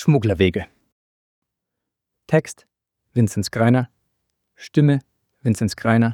Schmugglerwege. Text: Vinzenz Greiner. Stimme: Vinzenz Greiner.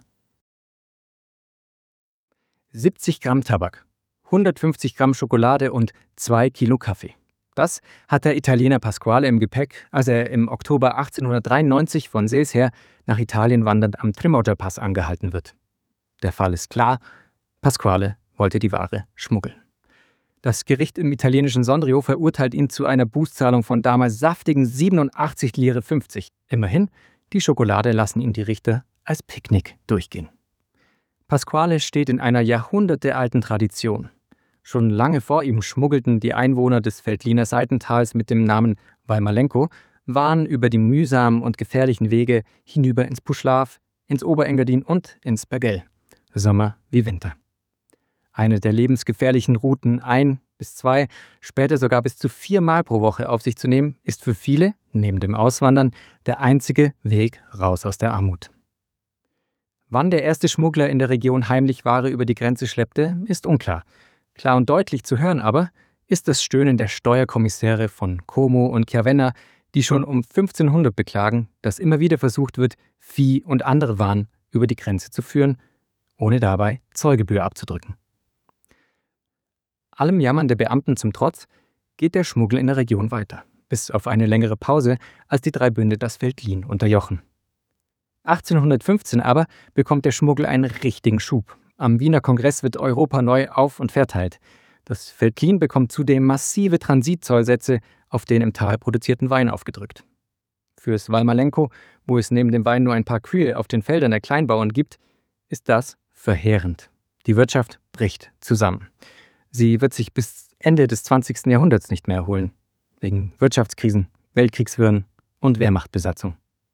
70 Gramm Tabak, 150 Gramm Schokolade und 2 Kilo Kaffee. Das hat der Italiener Pasquale im Gepäck, als er im Oktober 1893 von Sils her nach Italien wandernd am Tremoggia-Pass angehalten wird. Der Fall ist klar: Pasquale wollte die Ware schmuggeln. Das Gericht im italienischen Sondrio verurteilt ihn zu einer Bußzahlung von damals saftigen 87,50 Lire. Immerhin, die Schokolade lassen ihn die Richter als Picknick durchgehen. Pasquale steht in einer jahrhundertealten Tradition. Schon lange vor ihm schmuggelten die Einwohner des Veltliner Seitentals mit dem Namen Valmalenco Waren über die mühsamen und gefährlichen Wege hinüber ins Puschlav, ins Oberengadin und ins Bergell. Sommer wie Winter. Eine der lebensgefährlichen Routen 1 bis 2, später sogar bis zu 4 Mal pro Woche auf sich zu nehmen, ist für viele, neben dem Auswandern, der einzige Weg raus aus der Armut. Wann der erste Schmuggler in der Region heimlich Ware über die Grenze schleppte, ist unklar. Klar und deutlich zu hören aber ist das Stöhnen der Steuerkommissäre von Como und Chiavenna, die schon um 1500 beklagen, dass immer wieder versucht wird, Vieh und andere Waren über die Grenze zu führen, ohne dabei Zollgebühr abzudrücken. Allem Jammern der Beamten zum Trotz geht der Schmuggel in der Region weiter, bis auf eine längere Pause, als die 3 Bünde das Veltlin unterjochen. 1815 aber bekommt der Schmuggel einen richtigen Schub. Am Wiener Kongress wird Europa neu auf- und verteilt. Das Veltlin bekommt zudem massive Transitzollsätze auf den im Tal produzierten Wein aufgedrückt. Fürs Valmalenco, wo es neben dem Wein nur ein paar Kühe auf den Feldern der Kleinbauern gibt, ist das verheerend. Die Wirtschaft bricht zusammen. Sie wird sich bis Ende des 20. Jahrhunderts nicht mehr erholen. Wegen Wirtschaftskrisen, Weltkriegswirren und Wehrmachtbesatzung.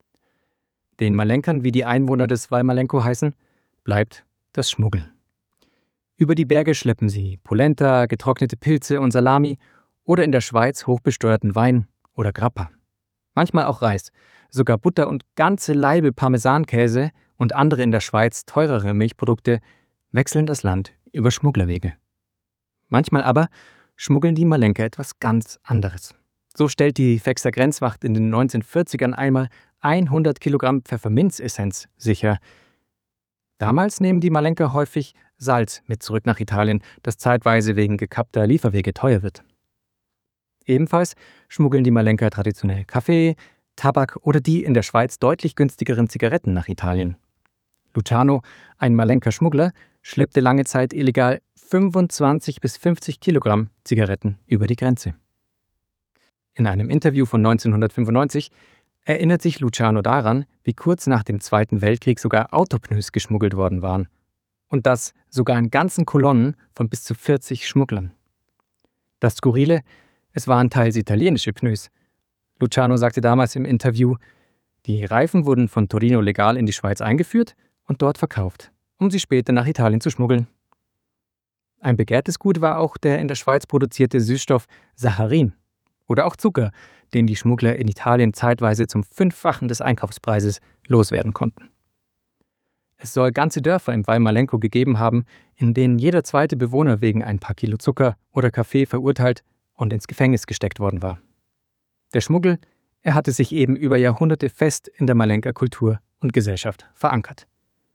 Den Malenkern, wie die Einwohner des Valmalenco heißen, bleibt das Schmuggeln. Über die Berge schleppen sie Polenta, getrocknete Pilze und Salami oder in der Schweiz hochbesteuerten Wein oder Grappa. Manchmal auch Reis, sogar Butter und ganze Laibe Parmesankäse und andere in der Schweiz teurere Milchprodukte wechseln das Land über Schmugglerwege. Manchmal aber schmuggeln die Malenker etwas ganz anderes. So stellt die Vexer Grenzwacht in den 1940ern einmal 100 Kilogramm Pfefferminzessenz sicher. Damals nehmen die Malenker häufig Salz mit zurück nach Italien, das zeitweise wegen gekappter Lieferwege teuer wird. Ebenfalls schmuggeln die Malenker traditionell Kaffee, Tabak oder die in der Schweiz deutlich günstigeren Zigaretten nach Italien. Luciano, ein Malenker Schmuggler, schleppte lange Zeit illegal 25 bis 50 Kilogramm Zigaretten über die Grenze. In einem Interview von 1995 erinnert sich Luciano daran, wie kurz nach dem Zweiten Weltkrieg sogar Autopneus geschmuggelt worden waren. Und das sogar in ganzen Kolonnen von bis zu 40 Schmugglern. Das Skurrile: es waren teils italienische Pneus. Luciano sagte damals im Interview, die Reifen wurden von Torino legal in die Schweiz eingeführt und dort verkauft, um sie später nach Italien zu schmuggeln. Ein begehrtes Gut war auch der in der Schweiz produzierte Süßstoff Saccharin oder auch Zucker, den die Schmuggler in Italien zeitweise zum 5-fachen des Einkaufspreises loswerden konnten. Es soll ganze Dörfer im Valmalenco gegeben haben, in denen jeder zweite Bewohner wegen ein paar Kilo Zucker oder Kaffee verurteilt und ins Gefängnis gesteckt worden war. Der Schmuggel, er hatte sich eben über Jahrhunderte fest in der Malenker Kultur und Gesellschaft verankert.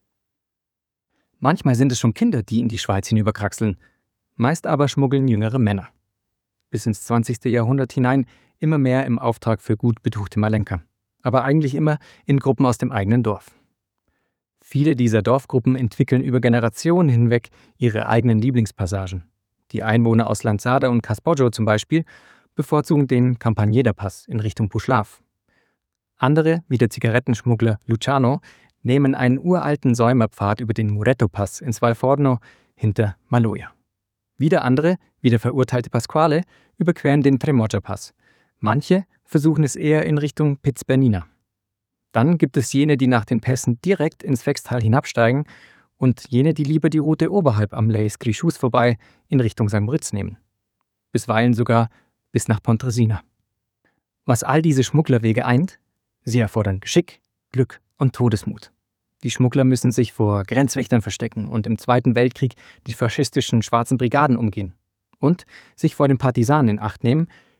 Manchmal sind es schon Kinder, die in die Schweiz hinüberkraxeln, meist aber schmuggeln jüngere Männer. Bis ins 20. Jahrhundert hinein immer mehr im Auftrag für gut betuchte Malenker, aber eigentlich immer in Gruppen aus dem eigenen Dorf. Viele dieser Dorfgruppen entwickeln über Generationen hinweg ihre eigenen Lieblingspassagen. Die Einwohner aus Lanzada und Caspoggio zum Beispiel bevorzugen den Campagneda-Pass in Richtung Puschlav. Andere, wie der Zigarettenschmuggler Luciano, nehmen einen uralten Säumerpfad über den Muretto-Pass ins Val Forno hinter Maloja. Wieder andere, wie der verurteilte Pasquale, überqueren den Tremoggia-Pass. Manche versuchen es eher in Richtung Piz Bernina. Dann gibt es jene, die nach den Pässen direkt ins Vextal hinabsteigen und jene, die lieber die Route oberhalb am Leis Grischus vorbei in Richtung St. Moritz nehmen. Bisweilen sogar bis nach Pontresina. Was all diese Schmugglerwege eint: sie erfordern Geschick, Glück und Todesmut. Die Schmuggler müssen sich vor Grenzwächtern verstecken und im Zweiten Weltkrieg die faschistischen Schwarzen Brigaden umgehen. Und sich vor den Partisanen in Acht nehmen,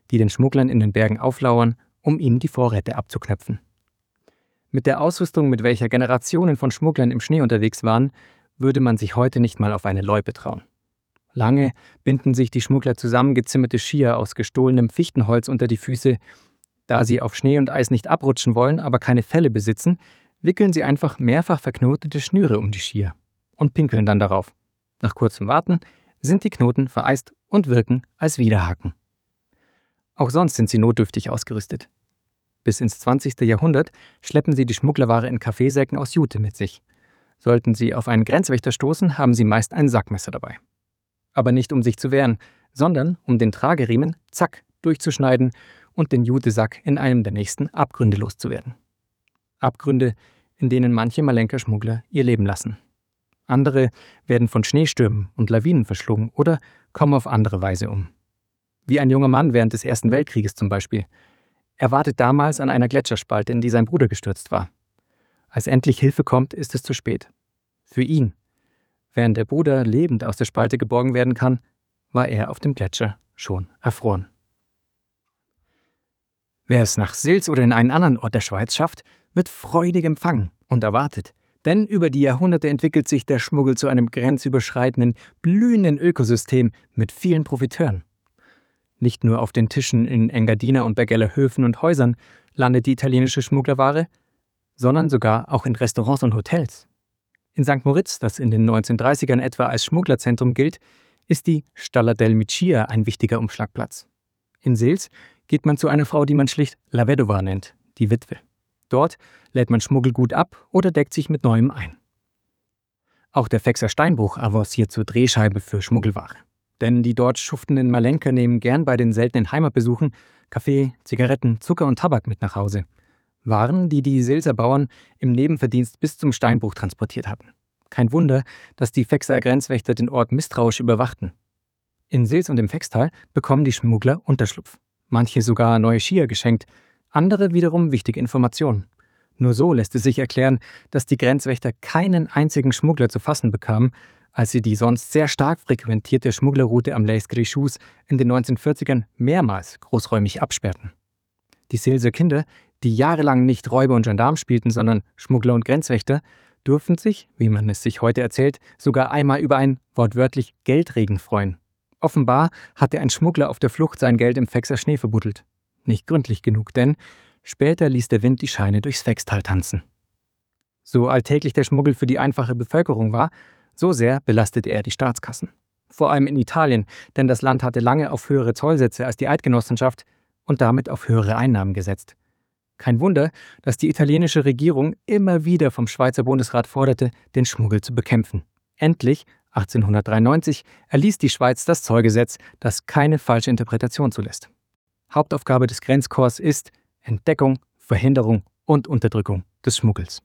die den Schmugglern in den Bergen auflauern, um ihnen die Vorräte abzuknöpfen. Mit der Ausrüstung, mit welcher Generationen von Schmugglern im Schnee unterwegs waren, würde man sich heute nicht mal auf eine Loipe trauen. Lange binden sich die Schmuggler zusammengezimmerte Skier aus gestohlenem Fichtenholz unter die Füße. Da sie auf Schnee und Eis nicht abrutschen wollen, aber keine Felle besitzen, wickeln sie einfach mehrfach verknotete Schnüre um die Skier und pinkeln dann darauf. Nach kurzem Warten sind die Knoten vereist und wirken als Widerhaken. Auch sonst sind sie notdürftig ausgerüstet. Bis ins 20. Jahrhundert schleppen sie die Schmugglerware in Kaffeesäcken aus Jute mit sich. Sollten sie auf einen Grenzwächter stoßen, haben sie meist ein Sackmesser dabei. Aber nicht um sich zu wehren, sondern um den Trageriemen, zack, durchzuschneiden und den Jutesack in einem der nächsten Abgründe loszuwerden. Abgründe, in denen manche Malenka-Schmuggler ihr Leben lassen. Andere werden von Schneestürmen und Lawinen verschlungen oder kommen auf andere Weise um. Wie ein junger Mann während des Ersten Weltkrieges zum Beispiel. Er wartet damals an einer Gletscherspalte, in die sein Bruder gestürzt war. Als endlich Hilfe kommt, ist es zu spät. Für ihn. Während der Bruder lebend aus der Spalte geborgen werden kann, war er auf dem Gletscher schon erfroren. Wer es nach Sils oder in einen anderen Ort der Schweiz schafft, wird freudig empfangen und erwartet. Denn über die Jahrhunderte entwickelt sich der Schmuggel zu einem grenzüberschreitenden, blühenden Ökosystem mit vielen Profiteuren. Nicht nur auf den Tischen in Engadiner und Bergeller Höfen und Häusern landet die italienische Schmugglerware, sondern sogar auch in Restaurants und Hotels. In St. Moritz, das in den 1930ern etwa als Schmugglerzentrum gilt, ist die Stalla del Micia ein wichtiger Umschlagplatz. In Sils geht man zu einer Frau, die man schlicht La Vedova nennt, die Witwe. Dort lädt man Schmuggelgut ab oder deckt sich mit Neuem ein. Auch der Vexer Steinbruch avanciert zur Drehscheibe für Schmuggelware. Denn die dort schuftenden Malenker nehmen gern bei den seltenen Heimatbesuchen Kaffee, Zigaretten, Zucker und Tabak mit nach Hause. Waren, die die Silser Bauern im Nebenverdienst bis zum Steinbruch transportiert hatten. Kein Wunder, dass die Vexer Grenzwächter den Ort misstrauisch überwachten. In Sils und im Vextal bekommen die Schmuggler Unterschlupf. Manche sogar neue Skier geschenkt, andere wiederum wichtige Informationen. Nur so lässt es sich erklären, dass die Grenzwächter keinen einzigen Schmuggler zu fassen bekamen, als sie die sonst sehr stark frequentierte Schmugglerroute am Leis Grischoux in den 1940ern mehrmals großräumig absperrten. Die Silser Kinder, die jahrelang nicht Räuber und Gendarm spielten, sondern Schmuggler und Grenzwächter, durften sich, wie man es sich heute erzählt, sogar einmal über einen wortwörtlich Geldregen freuen. Offenbar hatte ein Schmuggler auf der Flucht sein Geld im Vexer Schnee verbuddelt. Nicht gründlich genug, denn später ließ der Wind die Scheine durchs Vextal tanzen. So alltäglich der Schmuggel für die einfache Bevölkerung war, so sehr belastete er die Staatskassen. Vor allem in Italien, denn das Land hatte lange auf höhere Zollsätze als die Eidgenossenschaft und damit auf höhere Einnahmen gesetzt. Kein Wunder, dass die italienische Regierung immer wieder vom Schweizer Bundesrat forderte, den Schmuggel zu bekämpfen. Endlich, 1893, erließ die Schweiz das Zollgesetz, das keine falsche Interpretation zulässt. Hauptaufgabe des Grenzkorps ist Entdeckung, Verhinderung und Unterdrückung des Schmuggels.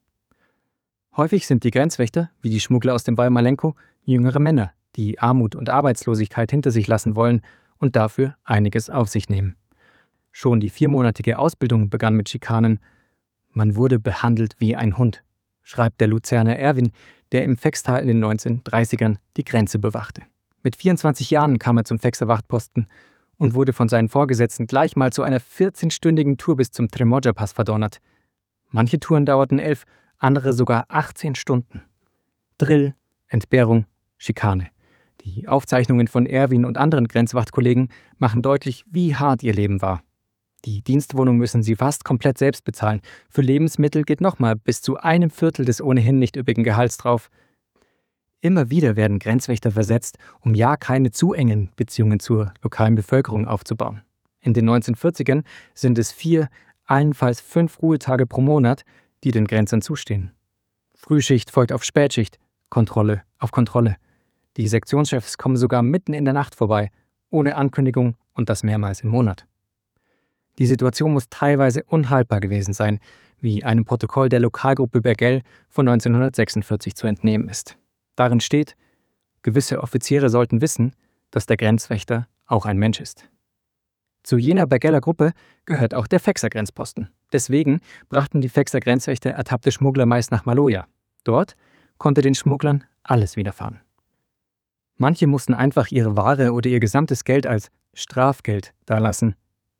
Häufig sind die Grenzwächter, wie die Schmuggler aus dem Val Malenko, jüngere Männer, die Armut und Arbeitslosigkeit hinter sich lassen wollen und dafür einiges auf sich nehmen. Schon die 4-monatige Ausbildung begann mit Schikanen. Man wurde behandelt wie ein Hund, schreibt der Luzerner Erwin, der im Vextal in den 1930ern die Grenze bewachte. Mit 24 Jahren kam er zum Vexer Wachtposten und wurde von seinen Vorgesetzten gleich mal zu einer 14-stündigen Tour bis zum Tremoja-Pass verdonnert. Manche Touren dauerten 11, andere sogar 18 Stunden. Drill, Entbehrung, Schikane. Die Aufzeichnungen von Erwin und anderen Grenzwachtkollegen machen deutlich, wie hart ihr Leben war. Die Dienstwohnung müssen sie fast komplett selbst bezahlen. Für Lebensmittel geht nochmal bis zu 1/4 des ohnehin nicht üppigen Gehalts drauf. Immer wieder werden Grenzwächter versetzt, um ja keine zu engen Beziehungen zur lokalen Bevölkerung aufzubauen. In den 1940ern sind es 4, allenfalls 5 Ruhetage pro Monat, die den Grenzern zustehen. Frühschicht folgt auf Spätschicht, Kontrolle auf Kontrolle. Die Sektionschefs kommen sogar mitten in der Nacht vorbei, ohne Ankündigung und das mehrmals im Monat. Die Situation muss teilweise unhaltbar gewesen sein, wie einem Protokoll der Lokalgruppe Bergell von 1946 zu entnehmen ist. Darin steht, gewisse Offiziere sollten wissen, dass der Grenzwächter auch ein Mensch ist. Zu jener Bergeller Gruppe gehört auch der Vexer Grenzposten. Deswegen brachten die Vexer Grenzwächter ertappte Schmuggler meist nach Maloja. Dort konnte den Schmugglern alles widerfahren. Manche mussten einfach ihre Ware oder ihr gesamtes Geld als Strafgeld dalassen.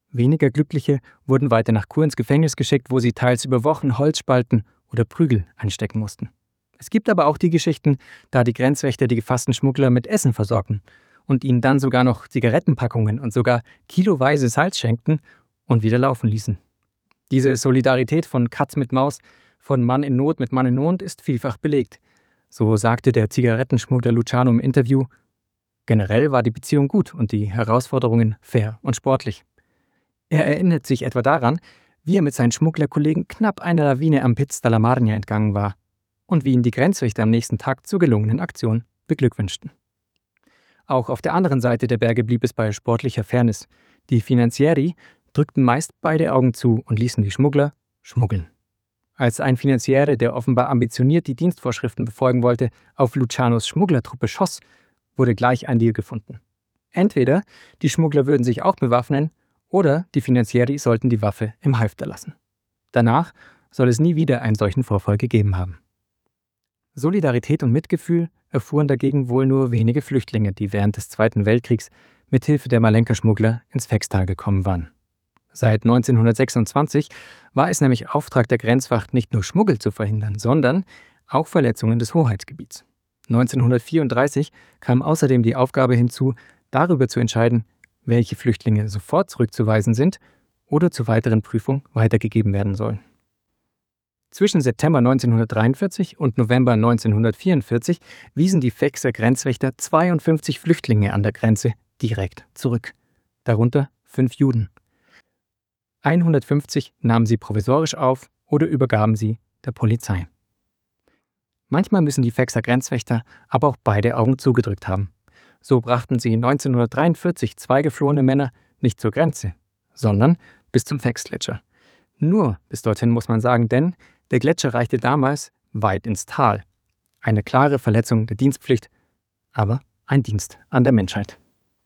Weniger Glückliche wurden weiter nach Chur ins Gefängnis geschickt, wo sie teils über Wochen Holzspalten oder Prügel einstecken mussten. Es gibt aber auch die Geschichten, da die Grenzwächter die gefassten Schmuggler mit Essen versorgten und ihnen dann sogar noch Zigarettenpackungen und sogar kiloweise Salz schenkten und wieder laufen ließen. Diese Solidarität von Katz mit Maus, von Mann in Not mit Mann in Not ist vielfach belegt. So sagte der Zigarettenschmuggler Luciano im Interview: Generell war die Beziehung gut und die Herausforderungen fair und sportlich. Er erinnert sich etwa daran, wie er mit seinen Schmugglerkollegen knapp einer Lawine am Piz della Marnia entgangen war und wie ihn die Grenzwächter am nächsten Tag zur gelungenen Aktion beglückwünschten. Auch auf der anderen Seite der Berge blieb es bei sportlicher Fairness. Die Finanzieri drückten meist beide Augen zu und ließen die Schmuggler schmuggeln. Als ein Finanziere, der offenbar ambitioniert die Dienstvorschriften befolgen wollte, auf Lucianos Schmugglertruppe schoss, wurde gleich ein Deal gefunden. Entweder die Schmuggler würden sich auch bewaffnen oder die Finanzieri sollten die Waffe im Halfter lassen. Danach soll es nie wieder einen solchen Vorfall gegeben haben. Solidarität und Mitgefühl erfuhren dagegen wohl nur wenige Flüchtlinge, die während des Zweiten Weltkriegs mit Hilfe der Malenka-Schmuggler ins Feckstal gekommen waren. Seit 1926 war es nämlich Auftrag der Grenzwacht, nicht nur Schmuggel zu verhindern, sondern auch Verletzungen des Hoheitsgebiets. 1934 kam außerdem die Aufgabe hinzu, darüber zu entscheiden, welche Flüchtlinge sofort zurückzuweisen sind oder zur weiteren Prüfung weitergegeben werden sollen. Zwischen September 1943 und November 1944 wiesen die Fexer Grenzwächter 52 Flüchtlinge an der Grenze direkt zurück, darunter 5 Juden. 150 nahmen sie provisorisch auf oder übergaben sie der Polizei. Manchmal müssen die Fexer Grenzwächter aber auch beide Augen zugedrückt haben. So brachten sie 1943 2 geflohene Männer nicht zur Grenze, sondern bis zum Fex-Gletscher. Nur bis dorthin muss man sagen, denn der Gletscher reichte damals weit ins Tal. Eine klare Verletzung der Dienstpflicht, aber ein Dienst an der Menschheit.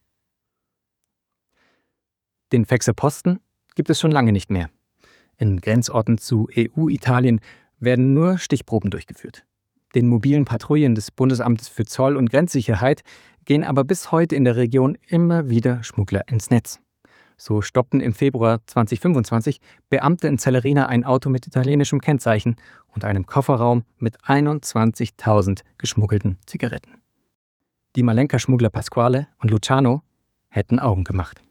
Den Fexer Posten gibt es schon lange nicht mehr. In Grenzorten zu EU-Italien werden nur Stichproben durchgeführt. Den mobilen Patrouillen des Bundesamtes für Zoll- und Grenzsicherheit gehen aber bis heute in der Region immer wieder Schmuggler ins Netz. So stoppten im Februar 2025 Beamte in Celerina ein Auto mit italienischem Kennzeichen und einem Kofferraum mit 21.000 geschmuggelten Zigaretten. Die Malenka-Schmuggler Pasquale und Luciano hätten Augen gemacht.